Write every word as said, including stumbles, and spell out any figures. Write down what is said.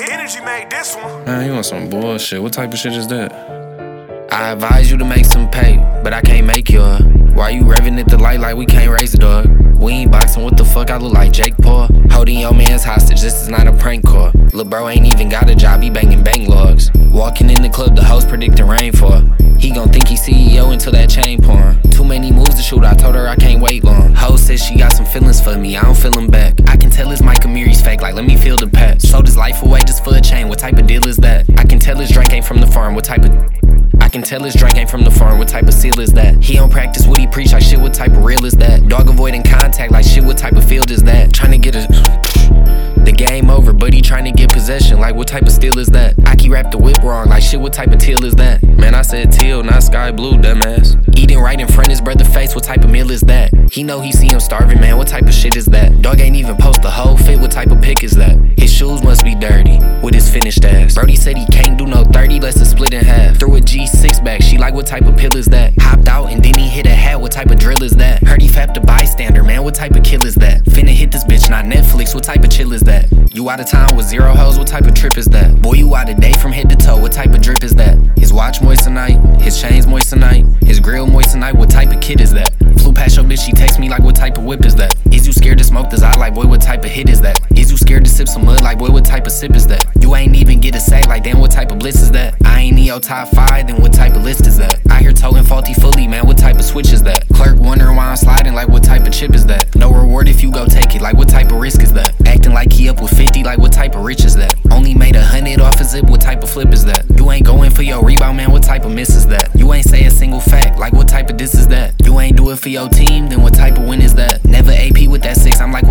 Energy made this one. Man, you want some bullshit. What type of shit is that? I advise you to make some pay, but I can't make you. Why you revving at the light like we can't raise the dog? We ain't boxing, what the fuck, I look like Jake Paul? Holding your man's hostage, this is not a prank call. Lil' bro ain't even got a job, he banging bang logs. Walking in the club, the host predicting rainfall. He gon' think he C E O until that chain porn. Too many moves to shoot, I told her I can't wait long. Ho says she got some feelings for me, I don't feel them back. I can tell his Mike Amiri's fake, like let me feel the pep. Sold his life away just for a chain, what type of deal is that? I can tell his drink ain't from the farm, what type of... I can tell his drink ain't from the farm, what type of seal is that? He don't practice what he preach, like shit, what type of real is that? Dog avoiding contact, like shit, what type of field is that? Tryna get a... The game over, but he tryna get possession, like what type of steal is that? I keep wrap the whip wrong, like shit, what type of teal is that? Man, I said teal, not sky blue, dumbass. Eating right in front of his brother face, what type of meal is that? He know he see him starving, man, what type of shit is that? Dog ain't even post the whole fit, what type of pick is that? His shoes must be dirty, with his finished ass. Brody said he can't do no thirty, less than split in half. Threw a G six back, she like what type of pill is that? Hopped out and then he hit a hat, what type of drill is that? Heard he fapped a bystander, man, what type of kill is that? Finna hit this bitch, not Netflix, what type of chill is that? You out of town with zero hoes, what type of trip is that? Boy, you out of day from head to toe, what type of drip is that? His watch moist tonight, his chains moist tonight, his grill moist tonight, what type of kid is that? Flew past your bitch, she text me like what type of whip is that? Is you scared to smoke this eye like boy, what type of hit is that? Is you scared to sip some mud like boy, what type of sip is that? You ain't even get a sack like damn, what type of blitz is that? I ain't in your top five, then what type of list is that? I hear toting faulty fully, man, what type of switch is that? Clerk wondering why I'm sliding like what type of chip is that? No reward if you go take it, like what type of risk is that? Acting like he up with fifty, like what type of rich is that? Only made a hundred off a zip, what type of flip is that? You ain't going for your rebound, man, what type of miss is that? You ain't say a single fact, like what type of diss is that? You ain't do it for your team, then what type of win is that? Never A P with that six, I'm like